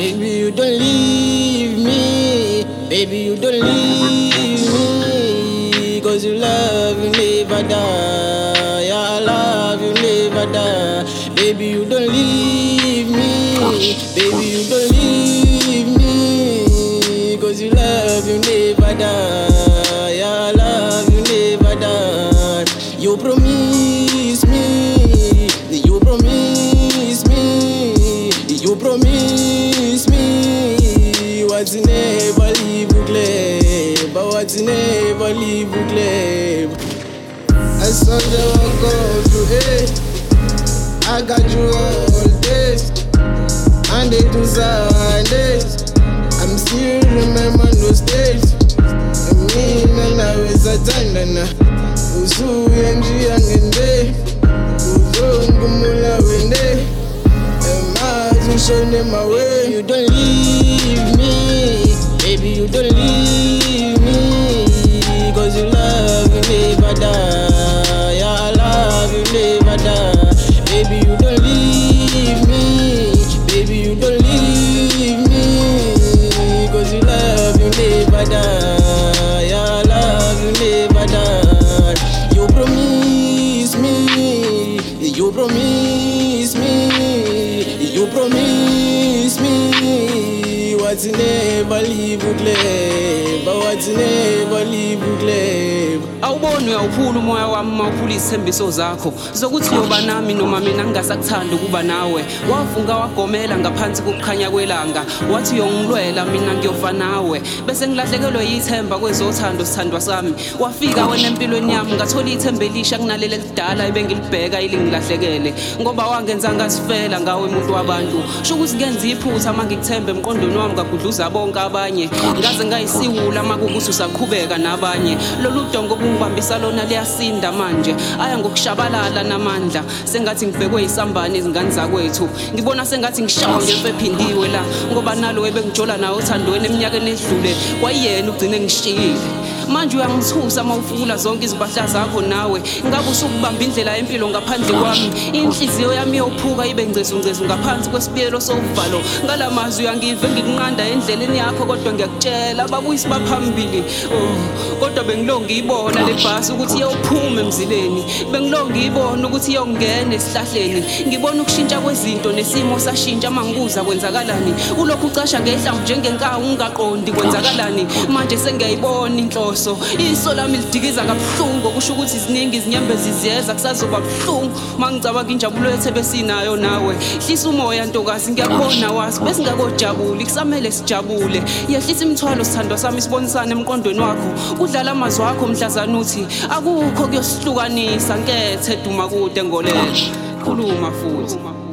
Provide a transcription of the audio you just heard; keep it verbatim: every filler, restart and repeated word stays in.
Baby, you don't leave me. Baby, you don't leave me. Cause you love, you never die. Yeah, I love, you never die. Baby, you don't leave me. Baby, you don't leave me. Cause you love, you never die. Yeah, I love, you never die. You promise me. You promise me. You promise me. What's never leave you claim. But what's never leave you claim. I saw the walk go to hate. I got you all day. And they do Sundays. I'm still remember those days. I mean, and I was a tandana. Usu yanji angende. Uzo ngumula wende. Imagine showing them my way. You don't leave me. Baby, you don't leave me. Cause you love, you never die. Yeah, I love, you never die. Baby, you don't leave me. Baby, you don't leave me. Cause you love, you never die. Yeah, I love, you never die. You promise me. You promise me. You promise me. What's never leave you claim. But what's never leave you claim. Awubona uyawuphula umoya wami mawuphula izithembiso zakho zokuthi yoba nami noma mina ngingasakuthanda ukuba nawe. Wafunga wagomela ngaphansi kokukhanya kwelanga, wathi uyongilwela mina ngiyofa nawe. Bese ngilahlekelwe yithemba kwezothando sithandwa sami. Wafika wena empilweni yami ngathola ithemba elisha kunaleli elidala ebengilibheka ilingilahlekele. Ngoba wangenza ngasifela ngawe umuntu wabantu. Sho ukuthi ngenza iphutha manje ngikuthembe emqondweni wami ngagudluza bonke abanye. Ngaze ngayisiwula makukuthi usaqhubeka nabanye. Lolu dongo ngibambisa lona liyasinda manje. Aya ngokushabalala namandla. Sengathi ngibhekwe isambane izingane zakwethu. Ngibona sengathi ngishawa ngemfe ephindiwe la. Ngoba nalo ebengijola nawe uthandweni eminyakeni edlule. Kwayena ugcine ngishiyile. Manje uyangithusa mawufula zonke izimpahla zakho nawe. Ngabe usukubamba indlela empilo ngaphandle kwami. Inhliziyo yami yophuka ibe ngcezu ngcezu ngaphansi kwesipiyelo sovalo. Ngalamazwi uyangive ngikunqanda endleleni yakho kodwa ngiyakutshela babuyisi baphambili. Oh, kodwa bengilonga ibona le bhasi ukuthi iyophuma emzileni. Bengilonga ibona ukuthi iyongena esihlahleni. Ngibona ukushintsha kwezinto nesimo sashintsha mangibuza kwenzakalani. Ulokhu ucasha ngehlamvu njengenkawu ungaqondi kwenzakalani. Manje sengiyayibona inhloso. Iso lami lidikiza kabuhlungu kusho ukuthi iziningi izinyembezi ziyeza kusazoba buhlungu. Mangicabanga injabulo yethu besinayo nawe. Hlisa umoya ntokazi ngiyakubona wazi bese ngakojabula kusamele sijabule. Yehlisa imithwalo sithandwa sami sibonisane emqondweni wakho. Kudlala amazwi akho mhlazana uthi akukho kuyosihlukanisa nkethe duma kude ngolela. Khuluma futhi.